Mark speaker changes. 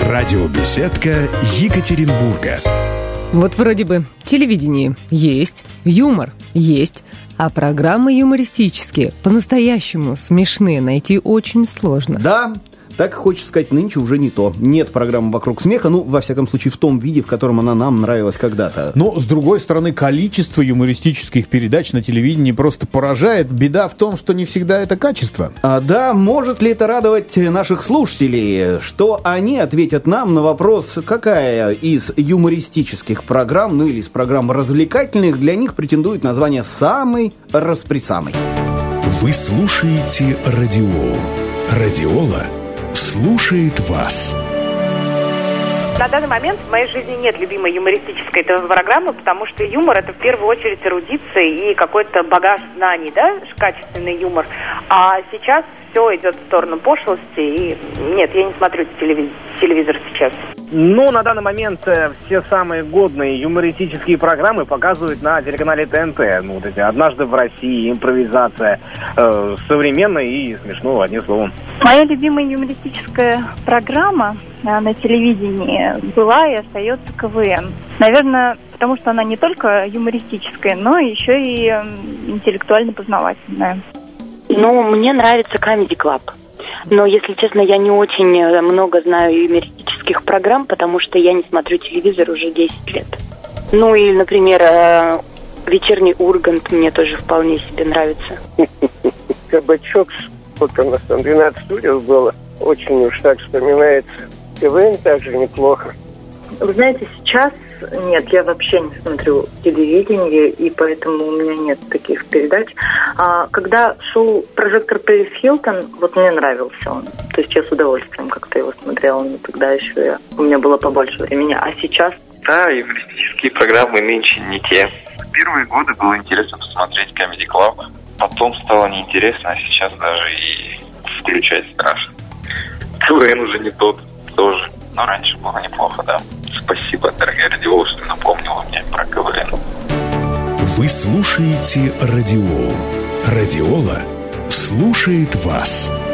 Speaker 1: Радиобеседка Екатеринбурга.
Speaker 2: Вот вроде бы телевидение есть, юмор есть, а программы юмористические, по-настоящему смешные найти очень сложно.
Speaker 3: Да, так хочется сказать, нынче уже не то. Нет программы «Вокруг смеха», ну, во всяком случае, в том виде, в котором она нам нравилась когда-то.
Speaker 4: Но, с другой стороны, количество юмористических передач на телевидении просто поражает. Беда в том, что не всегда это качество.
Speaker 3: Да, может ли это радовать наших слушателей? Что они ответят нам на вопрос, какая из юмористических программ, ну или из программ развлекательных, для них претендует на звание самый расприсамый.
Speaker 1: Вы слушаете Радиолу. Радиола слушает вас.
Speaker 5: На данный момент в моей жизни нет любимой юмористической ТВ-программы, потому что юмор — это в первую очередь эрудиция и какой-то багаж знаний, да, качественный юмор. А сейчас все идет в сторону пошлости, и нет, я не смотрю телевизор сейчас.
Speaker 6: Ну, на данный момент все самые годные юмористические программы показывают на телеканале ТНТ. Ну, вот эти «Однажды в России», импровизация, современно и смешно, одним словом.
Speaker 7: Моя любимая юмористическая программа на телевидении была и остается КВН. Наверное, потому что она не только юмористическая, но еще и интеллектуально-познавательная.
Speaker 8: Ну, мне нравится Comedy Club. Но, если честно, я не очень много знаю юмористических программ, потому что я не смотрю телевизор уже 10 лет. Ну, и, например, «Вечерний Ургант» мне тоже вполне себе нравится.
Speaker 9: Кабачок, вот у нас там 12 студиев было, очень уж так вспоминается. КВН также неплохо.
Speaker 10: Вы знаете, сейчас нет, я вообще не смотрю телевидение, и поэтому у меня нет таких передач. А когда шел «Прожектор Пэрис Хилтон», вот мне нравился он. То есть я с удовольствием как-то его смотрела, но тогда еще у меня было побольше времени. А сейчас?
Speaker 11: Да, юмористические программы нынче не те. В первые годы было интересно посмотреть Comedy Club, потом стало неинтересно, а сейчас даже и включать страшно. КВН уже не тот тоже, но раньше было неплохо, да. Спасибо, дорогая Радиола, что напомнила мне про КВН.
Speaker 1: Вы слушаете Радиолу. Радиола слушает вас.